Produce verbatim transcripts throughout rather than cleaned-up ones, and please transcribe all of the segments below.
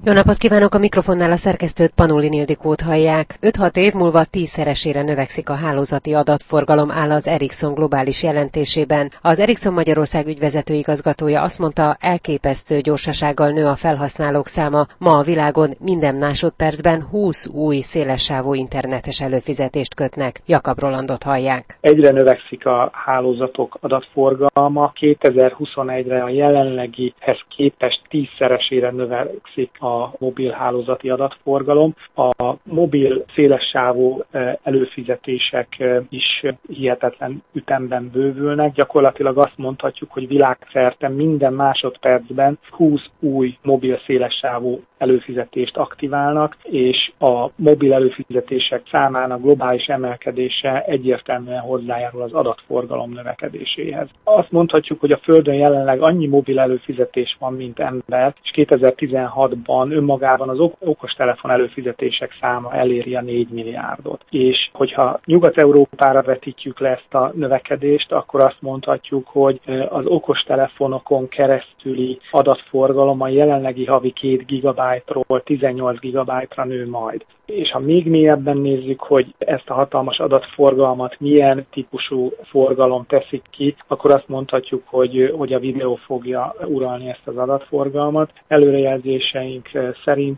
Jó napot kívánok, a mikrofonnál a szerkesztőt, Panulin Ildikót hallják. öt-hat év múlva tízszeresére növekszik a hálózati adatforgalom, áll az Ericsson globális jelentésében. Az Ericsson Magyarország ügyvezető igazgatója azt mondta, elképesztő gyorsasággal nő a felhasználók száma. Ma a világon minden másodpercben húsz új szélessávú internetes előfizetést kötnek. Jakab Rolandot hallják. Egyre növekszik a hálózatok adatforgalma. kétezer-huszonegyre a jelenlegihez képest tízszeresére növekszik a a mobil hálózati adatforgalom. A mobil szélessávú előfizetések is hihetetlen ütemben bővülnek. Gyakorlatilag azt mondhatjuk, hogy világszerte minden másodpercben húsz új mobil szélessávú előfizetést aktiválnak, és a mobil előfizetések számának globális emelkedése egyértelműen hozzájárul az adatforgalom növekedéséhez. Azt mondhatjuk, hogy a Földön jelenleg annyi mobil előfizetés van, mint ember, és kétezer-tizenhatban önmagában az okostelefon előfizetések száma eléri a négy milliárdot. És hogyha Nyugat-Európára vetítjük le ezt a növekedést, akkor azt mondhatjuk, hogy az okostelefonokon keresztüli adatforgalom a jelenlegi havi két gigabájtról tizennyolc gigabájtra nő majd. És ha még mélyebben nézzük, hogy ezt a hatalmas adatforgalmat milyen típusú forgalom teszik ki, akkor azt mondhatjuk, hogy, hogy a videó fogja uralni ezt az adatforgalmat. Előrejelzéseink szerint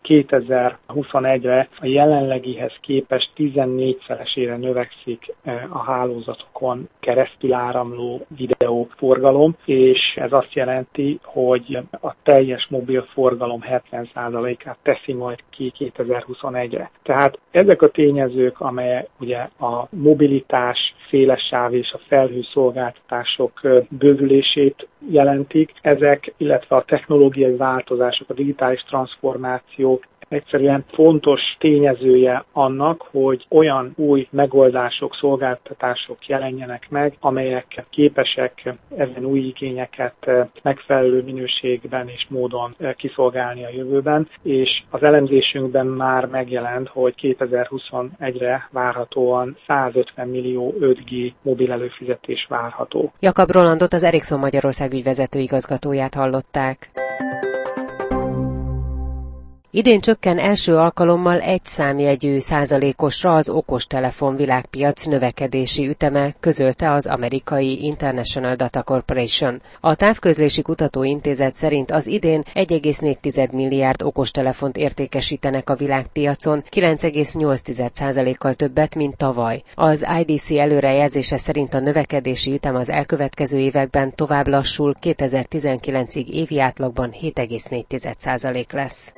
kétezer-huszonegyre a jelenlegihez képest tizennégyszeresére növekszik a hálózatokon keresztül áramló videóforgalom, és ez azt jelenti, hogy a teljes mobil forgalom hetven százalékát teszi majd ki kétezer-huszonegyre. Tehát ezek a tényezők, amelyek ugye a mobilitás, széles sáv és a felhő szolgáltatások bővülését jelentik, ezek, illetve a technológiai változások, a digitális transformáció egyszerűen fontos tényezője annak, hogy olyan új megoldások, szolgáltatások jelenjenek meg, amelyek képesek ezen új igényeket megfelelő minőségben és módon kiszolgálni a jövőben, és az elemzésünkben már megjelent, hogy kétezer-huszonegyre várhatóan százötven millió öt G mobil előfizetés várható. Jakab Rolandot, az Ericsson Magyarország ügyvezető igazgatóját hallották. Idén csökken első alkalommal egy számjegyű százalékosra az okostelefon világpiac növekedési üteme, közölte az amerikai International Data Corporation. A Távközlési Kutatóintézet szerint az idén egy egész négy milliárd okostelefont értékesítenek a világpiacon, kilenc egész nyolc százalékkal többet, mint tavaly. Az I D C előrejelzése szerint a növekedési ütem az elkövetkező években tovább lassul, kétezer-tizenkilencig évi átlagban hét egész négy százalék lesz.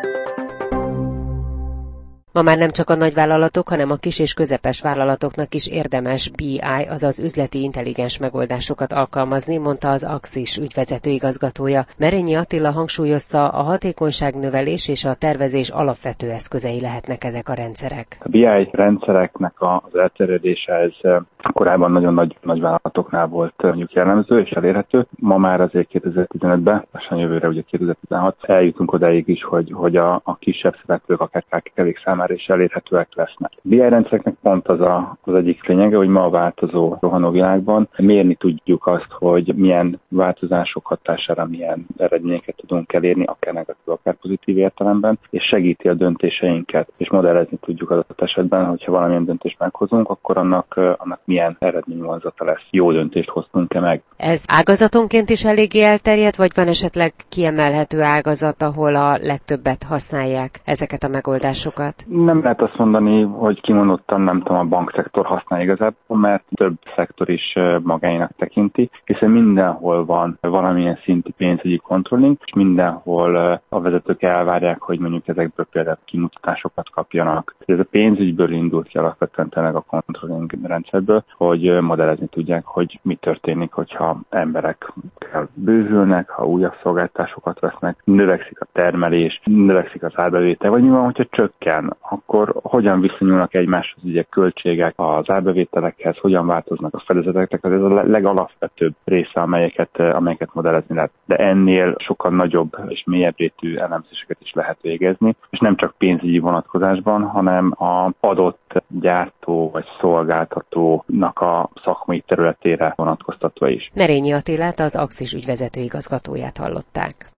Ma már nem csak a nagyvállalatok, hanem a kis és közepes vállalatoknak is érdemes B I, azaz üzleti intelligens megoldásokat alkalmazni, mondta az Axis ügyvezető igazgatója. Merényi Attila hangsúlyozta, a hatékonyságnövelés és a tervezés alapvető eszközei lehetnek ezek a rendszerek. A B I rendszereknek az elterjedése ez korábban nagyon nagy nagyvállalatoknál volt mondjuk jellemző és elérhető. Ma már azért kétezer-tizenötben, lassan jövőre ugye kétezer-tizenhat eljutunk odáig is, hogy, hogy a, a kisebb szereplők, akár ká ká vé-k számára és elérhetőek lesznek. A B I rendszereknek pont az a, az egyik lényege, hogy ma a változó, rohanó világban mérni tudjuk azt, hogy milyen változások hatására milyen eredményeket tudunk elérni, akár negatív, akár pozitív értelemben, és segíti a döntéseinket, és modellezni tudjuk az esetben, hogyha valamilyen döntést meghozunk, akkor annak, annak milyen eredményvonzata lesz. Jó döntést hoztunk-e meg. Ez ágazatonként is eléggé elterjedt, vagy van esetleg kiemelhető ágazat, ahol a legtöbbet használják ezeket a megoldásokat? Nem lehet azt mondani, hogy kimondottan nem tudom, a bankszektor használ igazából, mert több szektor is magáénak tekinti, hiszen mindenhol van valamilyen szintű pénzügyi controlling, és mindenhol a vezetők elvárják, hogy mondjuk ezekből például kimutatásokat kapjanak. Ez a pénzügyből indult ki alapvetően tényleg a controlling rendszerből, hogy modellezni tudják, hogy mi történik, hogyha emberek bővülnek, ha újabb szolgáltatásokat vesznek, növekszik a termelés, növekszik az árbevétel, vagy mi van, hogyha csökken, akkor hogyan viszonyulnak egymáshoz ugye költségek az árbevételekhez, hogyan változnak a fedezeteknek, ez a legalapvetőbb része, amelyeket, amelyeket modellezni lehet. De ennél sokkal nagyobb és mélyebb rétű elemzéseket is lehet végezni, és nem csak pénzügyi vonatkozásban, hanem a adott gyártó vagy szolgáltatónak a szakmai területére vonatkoztatva is. Merényi Attilát, az Axis ügyvezető igazgatóját hallották.